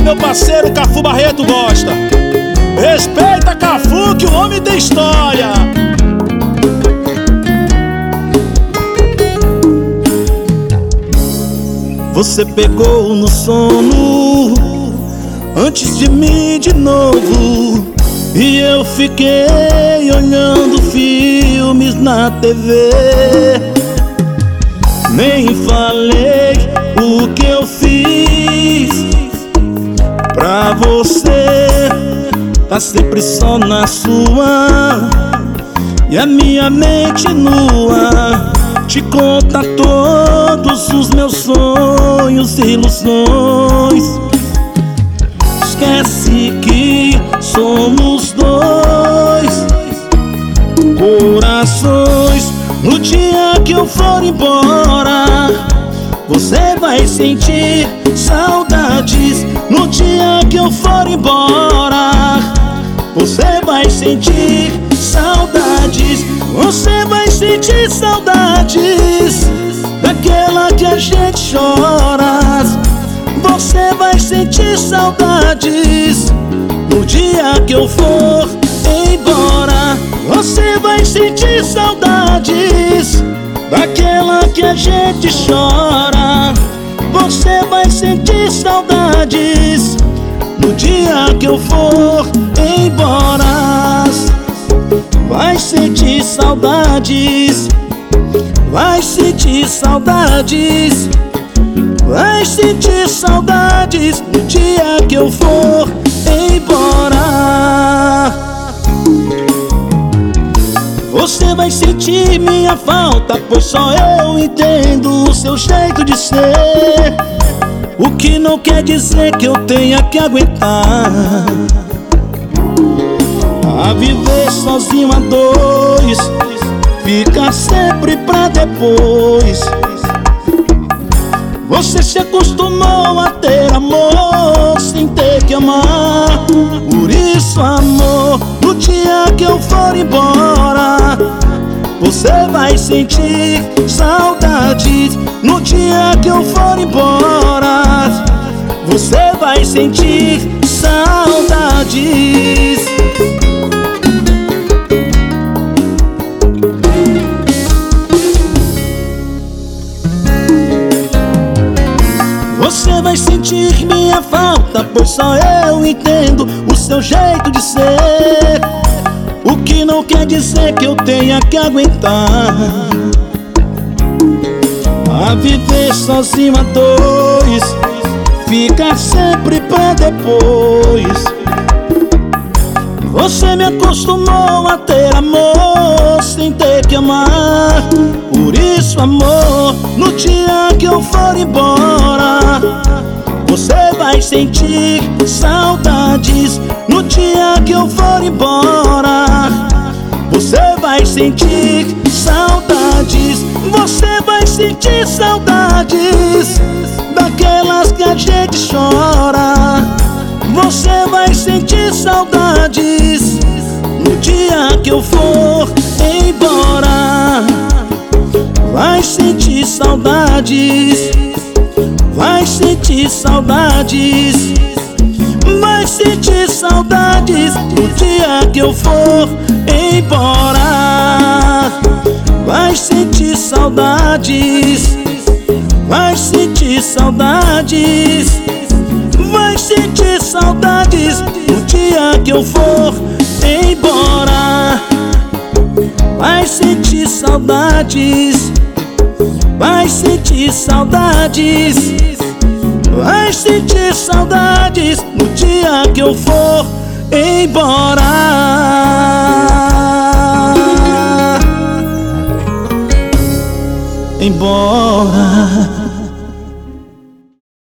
meu parceiro Cafu Barreto gosta. Respeita Cafu, que o homem tem história. Você pegou no sono antes de mim de novo, e eu fiquei olhando filmes na TV. Nem falei o que eu fiz pra você. Tá sempre só na sua, e a minha mente nua te conta todos os meus sonhos e ilusões. Esquece que somos dois corações. No dia que eu for embora, você vai sentir saudades. No dia que eu for embora, você vai sentir saudades. Você vai sentir saudades daquela que a gente chora. Você vai sentir saudades no dia que eu for embora. Você vai sentir saudades daquela que a gente chora. Você vai sentir saudades no dia que eu for embora. Vai sentir saudades, vai sentir saudades, vai sentir saudades no dia que eu for embora. Você vai sentir minha falta, pois só eu entendo o seu jeito de ser. O que não quer dizer que eu tenha que aguentar a viver sozinho a dois, fica sempre pra depois. Você se acostumou a ter amor sem ter que amar. Por isso, amor, no dia que eu for embora, você vai sentir saudades. No dia que eu for embora, você vai sentir saudades. Você vai sentir minha falta, pois só eu entendo o seu jeito de ser. O que não quer dizer que eu tenha que aguentar a viver sozinho a dois, fica sempre pra depois. Você me acostumou a ter amor sem ter que amar. Por isso, amor, no dia que eu for embora, você vai sentir saudades. No dia que eu for embora, você vai sentir saudades. Você vai sentir saudades daquelas que a gente chora. Você vai sentir saudades no dia que eu for embora. Vai sentir saudades, vai sentir saudades, vai sentir saudades no dia que eu for embora. Vai sentir saudades, vai sentir saudades, vai sentir saudades no dia que eu for embora. Vai sentir saudades, vai sentir saudades, vai sentir saudades no dia que eu for embora.